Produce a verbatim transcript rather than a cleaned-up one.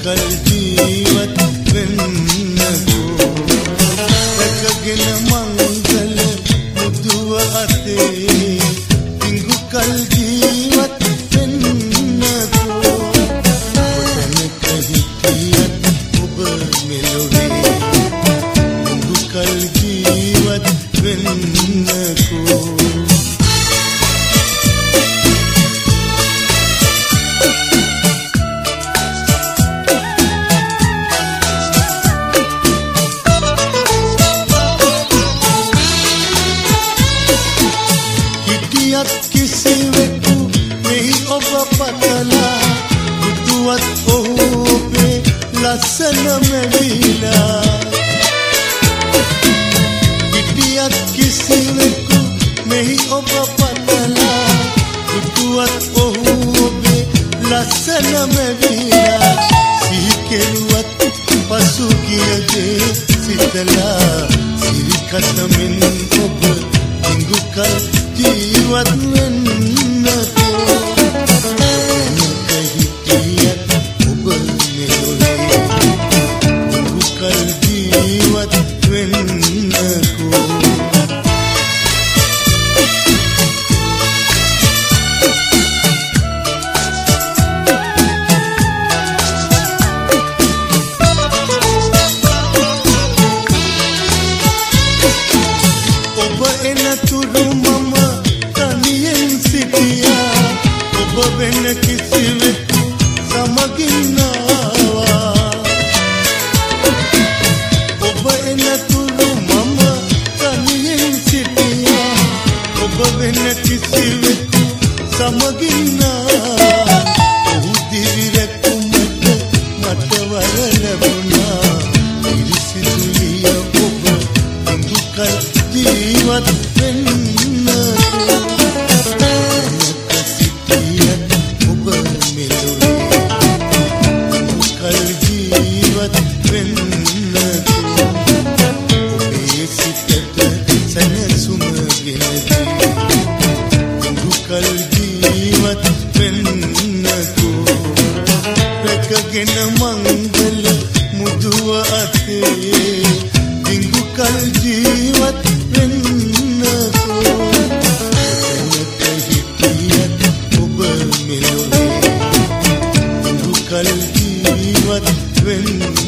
කල් ජීවත් වෙන්නකෝ රැකගෙන මංගල මුදුව අතේ දිඟු කල් ජීවත් වෙන්නකෝ ඔතනක හිටියත් ඔබ මෙලොවේ දිඟු කල් ජීවත් වෙන්නකෝ කිසිවෙකු මෙහි ඔබ පතලා දුටුවත් ඔහුගේ ලස්සන මෙවිලා හිටියත් කිසිවෙකු මෙහි ඔබ පතලා දුටුවත් ඔහුගේ ලස්සන මෙවිලා සිහි කෙරුවත් පසු ගියගේ සිතලා සිරිකතමින් ඔබ දිඟු කල් ජීවත් වෙන්නකෝ එනක හිටියත් ඔබ මෙලොවේ දිඟු කල් ජීවත් වෙන්නකෝ ඔබ එනතුරු මම ඔබ වෙන කිසිවෙකු සමගින් ආවා ඔබ එනතුරු මම තනියෙන් සිටියා ඔබ වෙන කිසිවෙකු සමගින් ආවා ඔහු දිවිරැකුමට මට වර ලැබුණා පිරිසිදුලිය ඔබ දිඟු කල් ජීවත් වෙන්නකෝ රැකගෙන මංගල මුදුව අතේ දිඟු කල් ජීවත් වෙන්නකෝ එතනක හිටියත් ඔබ මෙලොවේ දිඟු කල් ජීවත් වෙන්න